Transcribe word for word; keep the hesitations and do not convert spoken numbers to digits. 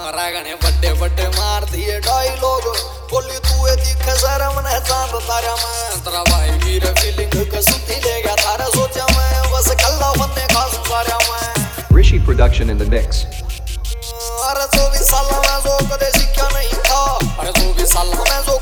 रागणे बड्डे बड्डे मार दिए डायलॉग बोली तू ए दिखे शर्म ने चांद तारा मैं तेरा भाई वीर फीलिंग का सुधी ले गया तारा सोचा मैं बस कल्ला बनने का सारा मैं Rishi production in the mix. अरे चौबीस साल में जो कदे सीखा नहीं था अरे चौबीस साल में जो